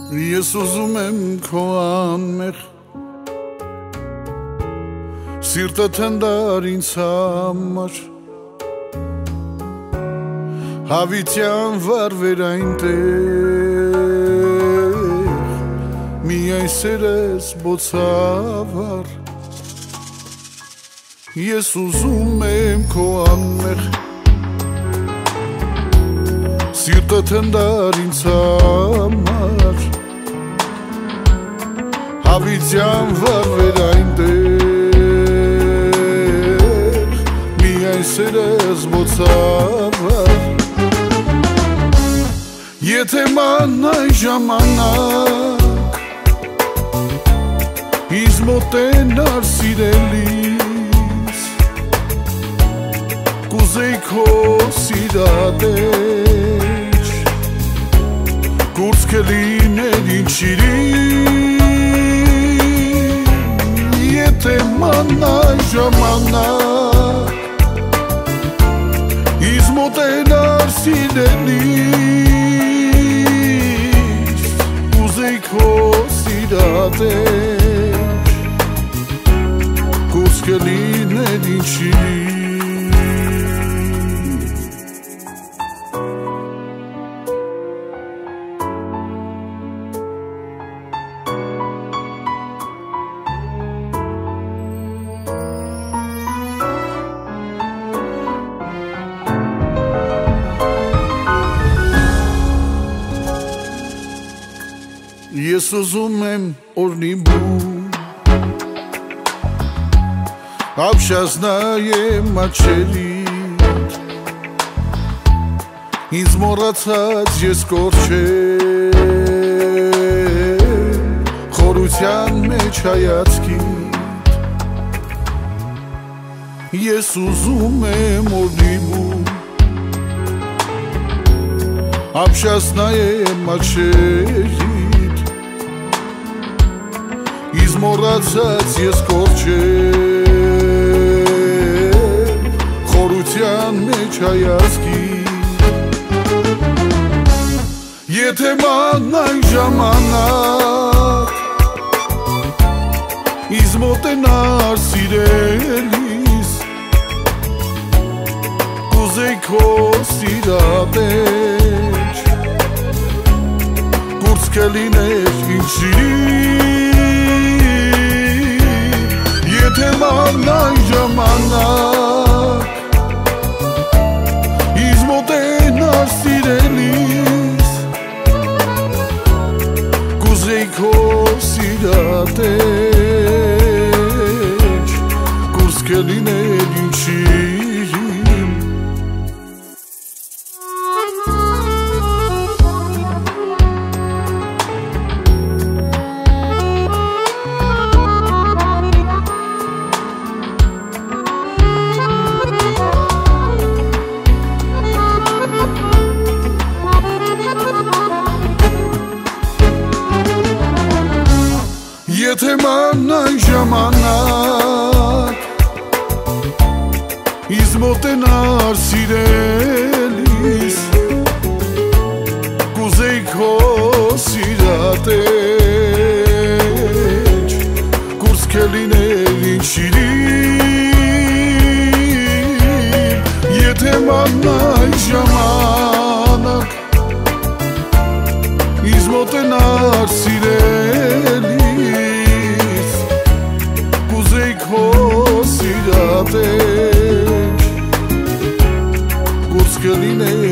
Ես ուզում եմ քո անմեղ Սիրտը թնդար ինձ համար Հավիտյան վարվեր այնտեղ Միայն սերես բոցավար Ես ուզում եմ քո անմեղ Սիրտը թնդար ինձ համար Հավիտյան վարվեր այնտեղ Միայն սերես բոցավար Եթե մաննայ ժամանակ Ինձ մոտենար սիրելիս Կուզեի քո սիրատեջ Կուրս կլիներ ինչիրի Եթե մաննայ ժամանակ Ինձ մոտենար սիրելիս Կուզեի քո սիրատեջ Կուրս կլիներ ինչիրի Ես ուզում եմ օրնիբու Ապշազնայեմ աչերիդ Ինձ մոռացած ես կորչեմ Խորության մեջ հայացքիդ Ես ուզում եմ օրնիբու Ապշազնայեմ աչերիդ Ինձ մոռացած ես կորչեմ Խորության մեջ հայացքիդ Եթե մաննայ ժամանակ Ինձ մոտենար սիրելիս Կուզեի քո սիրատեջ Կուրս կլիներ ինչիրի Եթե մաննայ ժամանակ Ինձ մոտենար սիրելիս Կուզեի քո սիրատեջ Կուրս կլիներ ինչիրի Եթե մաննայ ժամանակ Ինձ մոտենար սիրելիս Կուզեի քո սիրատեջ Կուրս կլիներ ինչիրի Եթե մաննայ ժամանակ Ինձ մոտենար սիրելիս Քո սիրատեջ Կուրս կլիներ